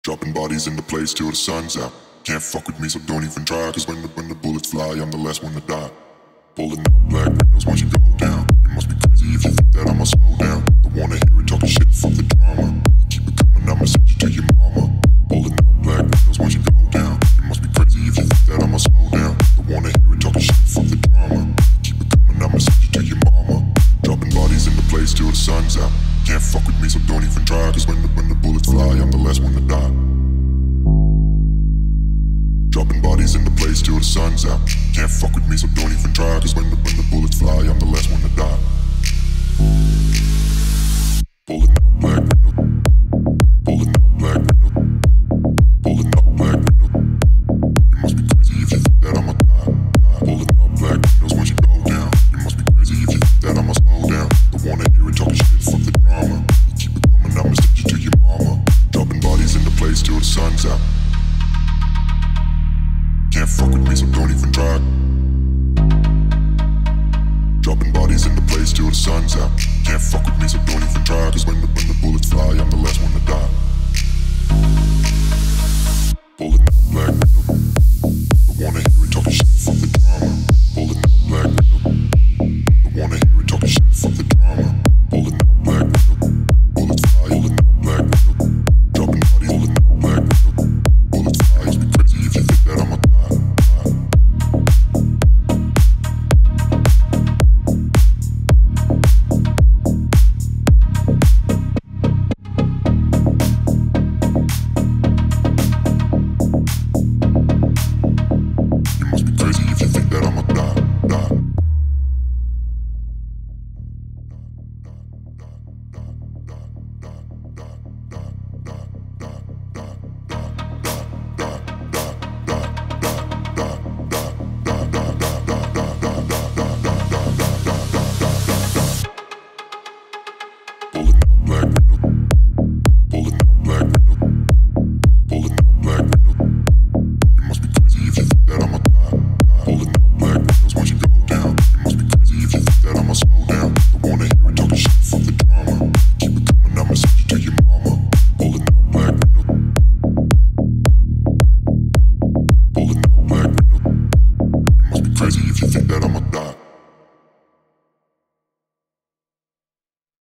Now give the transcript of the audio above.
Dropping bodies in the place till the sun's out. Can't fuck with me, so don't even try. Cause when the bullets fly, I'm the last one to die. Pulling up black windows once you go down. You must be crazy if you think that I'ma slow down. Don't wanna hear it talking shit, fuck the drama. You keep it coming, I'ma send you to your mama. Pulling up black windows once you go down. You must be crazy if you think that I'ma slow down. Don't wanna hear it talking shit, fuck the drama. You keep it coming, I'ma send you to your mama. Dropping bodies in the place till the sun's out. Can't fuck with me, so don't even try. Cause when the bullets fly, I'm the last one to die. Dropping bodies in the place till the sun's out. Can't fuck with me, so don't even try. Cause when the bullets fly, I'm the last one to die. Pulling up black window. Pulling up black window. Pulling up black window. You must be crazy if you think that I'ma die. Pulling up black windows once you go down. You must be crazy if you think that I'ma slow down. Don't wanna hear it talking shit, fuck the drama. You keep it coming, I'ma send you to your mama. Dropping bodies in the place till the sun's out. Can't fuck with me, so don't even try. Dropping bodies in the place till the sun's out. Can't fuck with me, so don't even try. Cause when the bullets fly, I'm the last one